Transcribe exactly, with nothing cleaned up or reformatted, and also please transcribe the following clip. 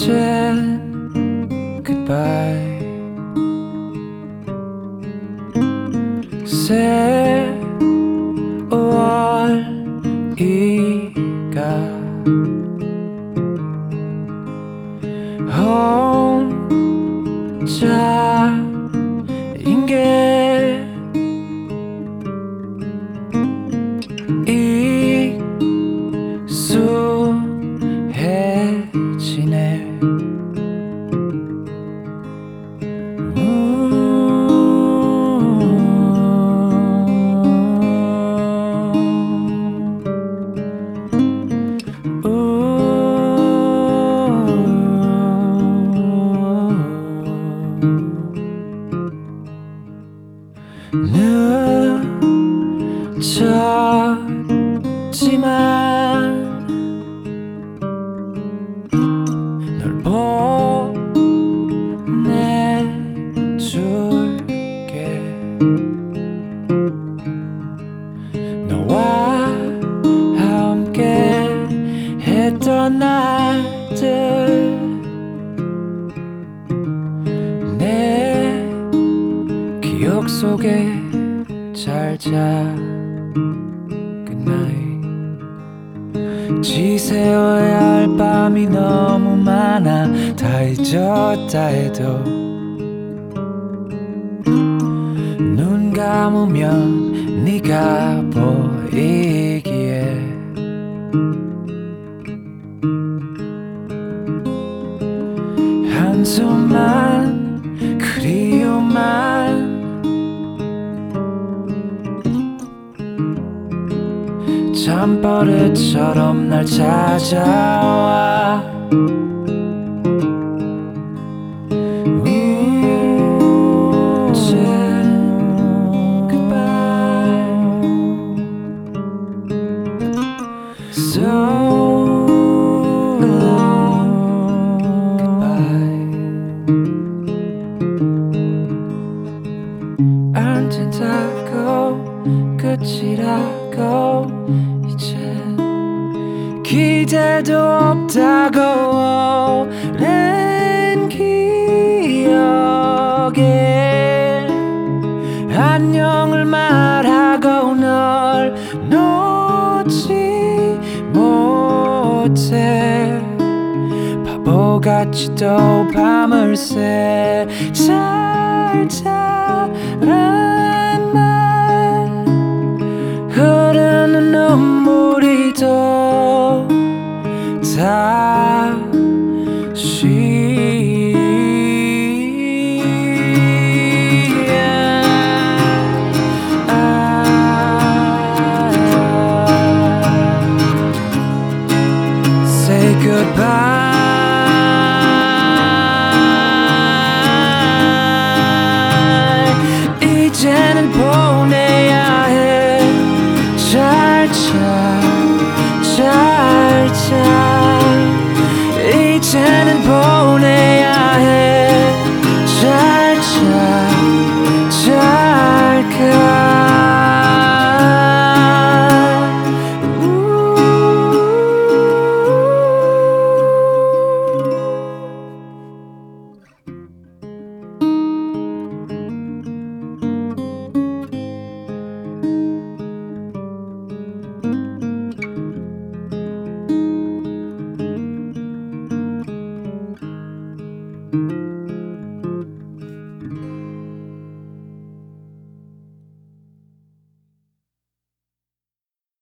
이젠 goodbye. 세월이가 혼자인 게 익숙해지네. 늦었지만 널 보내줄게. 너와 함께 했던 날들 내 기억 속에 잘 자. Good night. 지새워야 할 밤이 너무 많아. 다 잊었다 해도 눈 감으면 네가 보이기에 한숨만 그리움만 잠버릇처럼 날 찾아와. 이젠 goodbye. So long goodbye. 언젠다고 끝이라고 이젠 기대도 없다고 오랜 기억에 안녕을 말하고 널 놓지 못해. 바보같이 또 밤을 새. 잘 자란 말 흐르는 눈물이 또 다시 Say goodbye. 이제는 보내야 해. 잘 자.